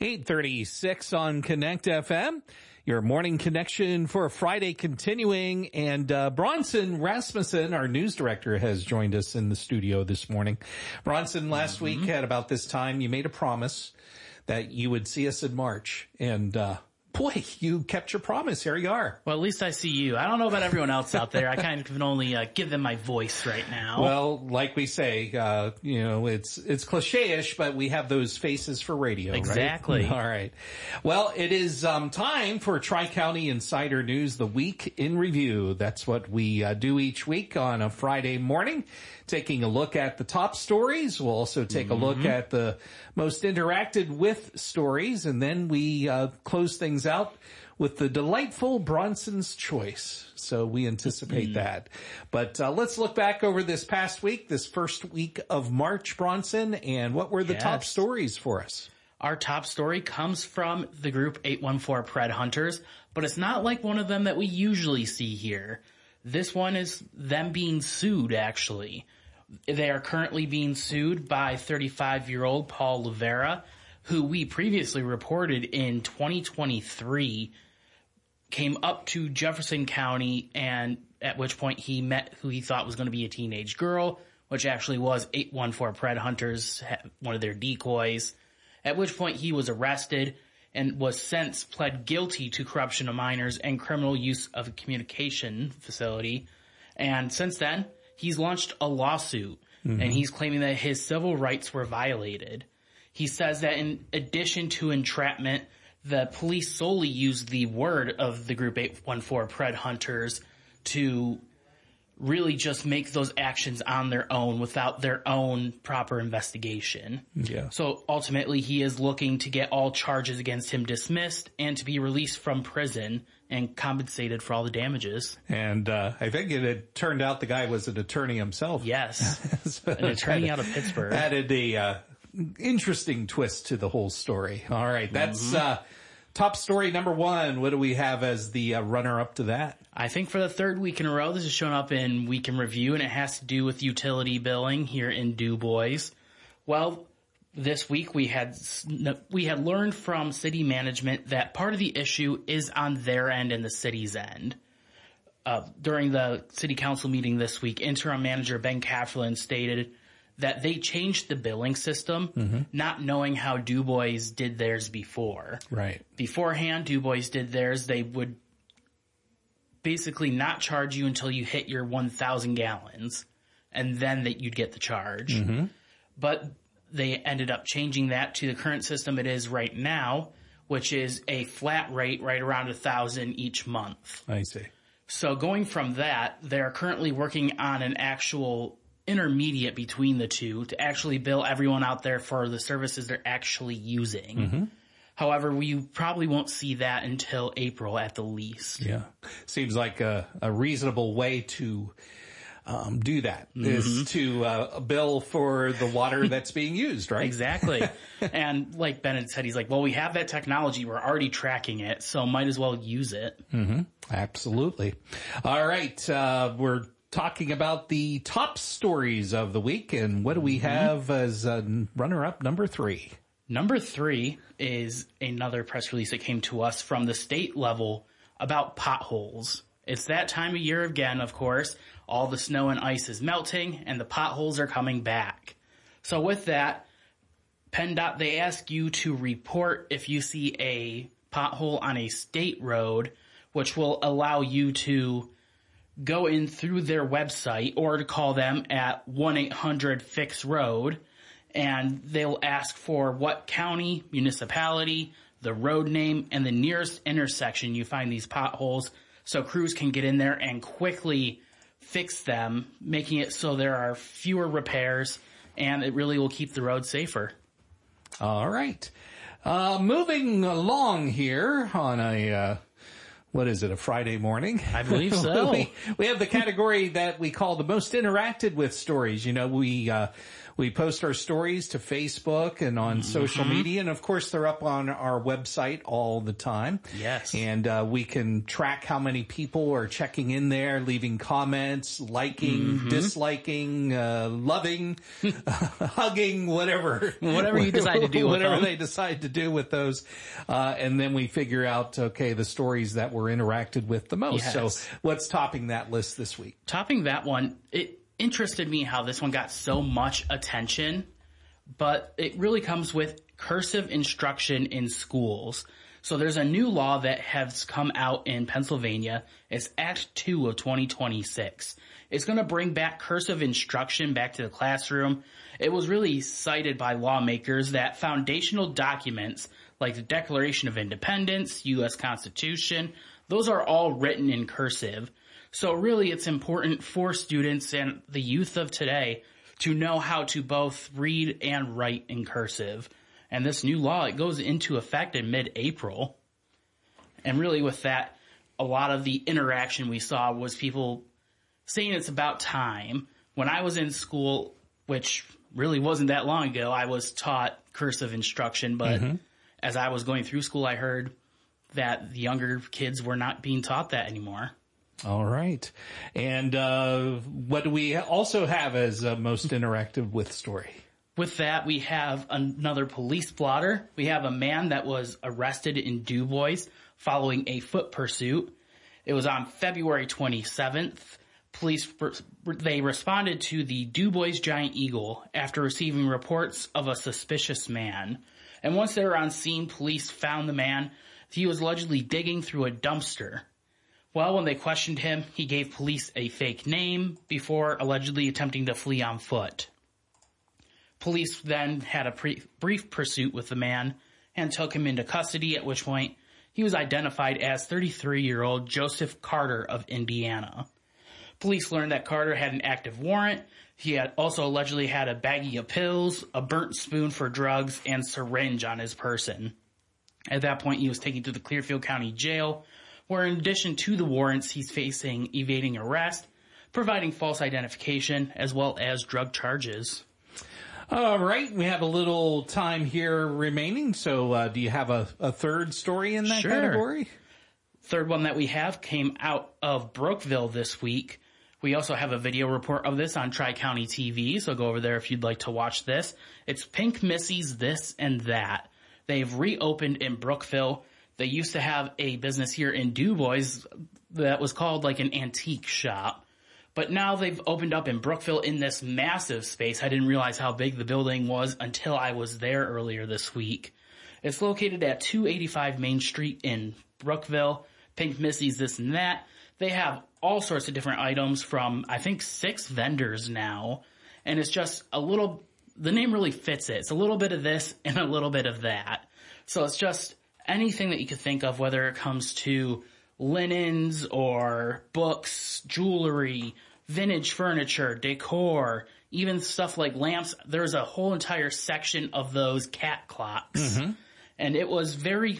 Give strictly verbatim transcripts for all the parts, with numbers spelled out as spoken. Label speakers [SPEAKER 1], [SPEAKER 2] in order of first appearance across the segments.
[SPEAKER 1] eight thirty-six on Connect F M. Your morning connection for Friday continuing. And uh, Bronson Rasmussen, our news director, has joined us in the studio this morning. Bronson, last mm-hmm. week at about this time, you made a promise that you would see us in March. And uh boy, you kept your promise. Here you are.
[SPEAKER 2] Well, at least I see you. I don't know about everyone else out there. I kind of can only uh, give them my voice right now.
[SPEAKER 1] Well, like we say, uh, you know, it's it's cliche-ish, but we have those faces for radio,
[SPEAKER 2] exactly.
[SPEAKER 1] Right? All right. Well, it is um, time for Tri-County Insider News, the Week in Review. That's what we uh, do each week on a Friday morning, taking a look at the top stories. We'll also take mm-hmm. a look at the most interacted with stories, and then we uh, close things out with the delightful Bronson's Choice. So we anticipate mm-hmm. that. But uh, let's look back over this past week, this first week of March, Bronson, and what were the yes. top stories for us?
[SPEAKER 2] Our top story comes from the group eight one four Pred Hunters, but it's not like one of them that we usually see here. This one is them being sued, actually. They are currently being sued by thirty-five-year-old Paul Levera, who we previously reported in twenty twenty-three came up to Jefferson County, and at which point he met who he thought was going to be a teenage girl, which actually was eight one four Pred Hunters, one of their decoys, at which point he was arrested and was since pled guilty to corruption of minors and criminal use of a communication facility. And since then, he's launched a lawsuit, mm-hmm. and he's claiming that his civil rights were violated. He says that in addition to entrapment, the police solely used the word of the group eight one four Pred Hunters to really just make those actions on their own without their own proper investigation.
[SPEAKER 1] Yeah.
[SPEAKER 2] So ultimately, he is looking to get all charges against him dismissed and to be released from prison and compensated for all the damages.
[SPEAKER 1] And uh, I think it had turned out the guy was an attorney himself.
[SPEAKER 2] Yes, so an attorney out of Pittsburgh.
[SPEAKER 1] Added a uh, interesting twist to the whole story. All right, that's mm-hmm. uh, top story number one. What do we have as the uh, runner-up to that?
[SPEAKER 2] I think for the third week in a row, this has shown up in Week in Review, and it has to do with utility billing here in DuBois. Well, this week we had we had learned from city management that part of the issue is on their end and the city's end. Uh, during the city council meeting this week, interim manager Ben Kafferlin stated that they changed the billing system, mm-hmm. not knowing how DuBois did theirs before.
[SPEAKER 1] Right.
[SPEAKER 2] Beforehand, DuBois did theirs. They would basically not charge you until you hit your one thousand gallons, and then that you'd get the charge.
[SPEAKER 1] Mm-hmm.
[SPEAKER 2] But they ended up changing that to the current system it is right now, which is a flat rate right around one thousand each month.
[SPEAKER 1] I see.
[SPEAKER 2] So going from that, they're currently working on an actual intermediate between the two to actually bill everyone out there for the services they're actually using.
[SPEAKER 1] Mm-hmm.
[SPEAKER 2] However, we probably won't see that until April at the least.
[SPEAKER 1] Yeah. Seems like a, a reasonable way to um, do that, mm-hmm. is to uh, bill for the water that's being used, right?
[SPEAKER 2] Exactly. And like Bennett said, he's like, well, we have that technology. We're already tracking it, so might as well use it.
[SPEAKER 1] Mm-hmm. Absolutely. All right. Uh, we're talking about the top stories of the week, and what do we have as uh, runner-up number three?
[SPEAKER 2] Number three is another press release that came to us from the state level about potholes. It's that time of year again, of course. All the snow and ice is melting, and the potholes are coming back. So with that, PennDOT, they ask you to report if you see a pothole on a state road, which will allow you to go in through their website or to call them at one eight hundred fix road, and they'll ask for what county, municipality, the road name, and the nearest intersection you find these potholes, so crews can get in there and quickly fix them, making it so there are fewer repairs, and it really will keep the road safer.
[SPEAKER 1] All right. Uh, moving along here on a... Uh What is it, a Friday morning?
[SPEAKER 2] I believe so.
[SPEAKER 1] we, we have the category that we call the most interacted with stories. You know, we uh We post our stories to Facebook and on mm-hmm. social media. And of course, they're up on our website all the time.
[SPEAKER 2] Yes.
[SPEAKER 1] And uh, we can track how many people are checking in there, leaving comments, liking, mm-hmm. disliking, uh, loving, uh, hugging, whatever.
[SPEAKER 2] Whatever you decide to do with
[SPEAKER 1] Whatever
[SPEAKER 2] them.
[SPEAKER 1] they decide to do with those. Uh, and then we figure out, okay, the stories that were interacted with the most.
[SPEAKER 2] Yes.
[SPEAKER 1] So what's topping that list this week?
[SPEAKER 2] Topping that one, it interested me how this one got so much attention, but it really comes with cursive instruction in schools. So there's a new law that has come out in Pennsylvania. It's Act two of twenty twenty-six. It's going to bring back cursive instruction back to the classroom. It was really cited by lawmakers that foundational documents like the Declaration of Independence, U S Constitution, those are all written in cursive. So really it's important for students and the youth of today to know how to both read and write in cursive. And this new law, it goes into effect in mid-April. And really with that, a lot of the interaction we saw was people saying it's about time. When I was in school, which really wasn't that long ago, I was taught cursive instruction. But mm-hmm. as I was going through school, I heard that the younger kids were not being taught that anymore.
[SPEAKER 1] All right. And uh, what do we also have as uh, most interactive with story?
[SPEAKER 2] With that, we have another police blotter. We have a man that was arrested in DuBois following a foot pursuit. It was on February twenty-seventh. Police, they responded to the DuBois Giant Eagle after receiving reports of a suspicious man. And once they were on scene, police found the man. He was allegedly digging through a dumpster. Well, when they questioned him, he gave police a fake name before allegedly attempting to flee on foot. Police then had a pre- brief pursuit with the man and took him into custody, at which point he was identified as thirty-three-year-old Joseph Carter of Indiana. Police learned that Carter had an active warrant. He had also allegedly had a baggie of pills, a burnt spoon for drugs, and syringe on his person. At that point, he was taken to the Clearfield County Jail, where in addition to the warrants, he's facing evading arrest, providing false identification, as well as drug charges.
[SPEAKER 1] All right, we have a little time here remaining, so uh, do you have a, a third story in that
[SPEAKER 2] Sure.
[SPEAKER 1] category?
[SPEAKER 2] Third one that we have came out of Brookville this week. We also have a video report of this on Tri-County T V, so go over there if you'd like to watch this. It's Pink Missy's This and That. They've reopened in Brookville. They used to have a business here in DuBois that was called like an antique shop. But now they've opened up in Brookville in this massive space. I didn't realize how big the building was until I was there earlier this week. It's located at two eighty-five Main Street in Brookville. Pink Missy's This and That. They have all sorts of different items from, I think, six vendors now. And it's just a little, the name really fits it. It's a little bit of this and a little bit of that. So it's just anything that you could think of, whether it comes to linens or books, jewelry, vintage furniture, decor, even stuff like lamps. There's a whole entire section of those cat clocks. Mm-hmm. And it was very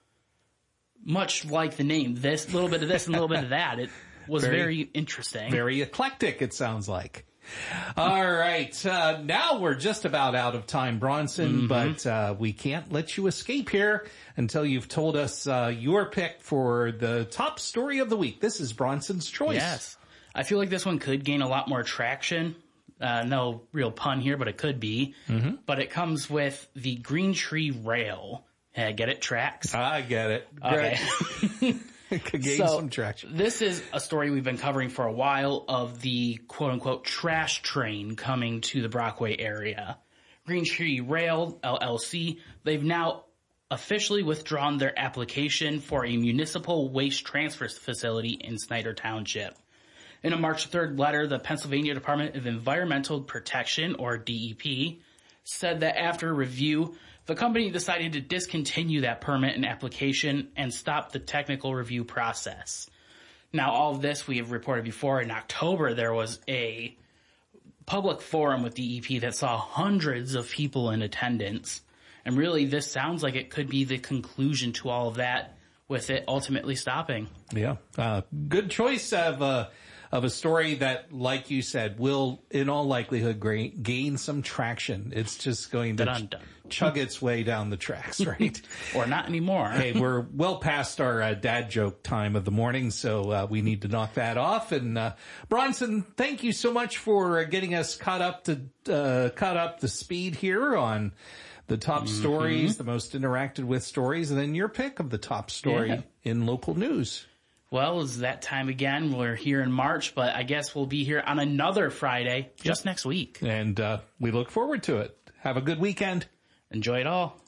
[SPEAKER 2] much like the name, this, little bit of this and a little bit of that. It was very, very interesting.
[SPEAKER 1] Very eclectic, it sounds like. All right. Uh, now we're just about out of time, Bronson, mm-hmm. but uh, we can't let you escape here until you've told us uh, your pick for the top story of the week. This is Bronson's Choice.
[SPEAKER 2] Yes. I feel like this one could gain a lot more traction. Uh, no real pun here, but it could be. Mm-hmm. But it comes with the Green Tree Rail. Yeah, get it? Tracks?
[SPEAKER 1] I get it.
[SPEAKER 2] Okay.
[SPEAKER 1] Could gain
[SPEAKER 2] so,
[SPEAKER 1] some traction.
[SPEAKER 2] This is a story we've been covering for a while of the quote-unquote trash train coming to the Brockway area. Green Tree Rail, L L C, they've now officially withdrawn their application for a municipal waste transfer facility in Snyder Township. In a March third letter, the Pennsylvania Department of Environmental Protection, or D E P, said that after review, the company decided to discontinue that permit and application and stop the technical review process. Now, all of this we have reported before. In October, there was a public forum with D E P that saw hundreds of people in attendance. And really, this sounds like it could be the conclusion to all of that, with it ultimately stopping.
[SPEAKER 1] Yeah. Uh, good choice of uh, of a story that, like you said, will in all likelihood gra- gain some traction. It's just going to ch- chug its way down the tracks, right?
[SPEAKER 2] Or not anymore.
[SPEAKER 1] Hey, we're well past our uh, dad joke time of the morning, so uh, we need to knock that off. And uh, Bronson, thank you so much for uh, getting us caught up to uh, caught up to speed here on the top mm-hmm. stories, the most interacted with stories, and then your pick of the top story yeah. in local news.
[SPEAKER 2] Well, it's that time again. We're here in March, but I guess we'll be here on another Friday just yep. next week.
[SPEAKER 1] And uh, we look forward to it. Have a good weekend.
[SPEAKER 2] Enjoy it all.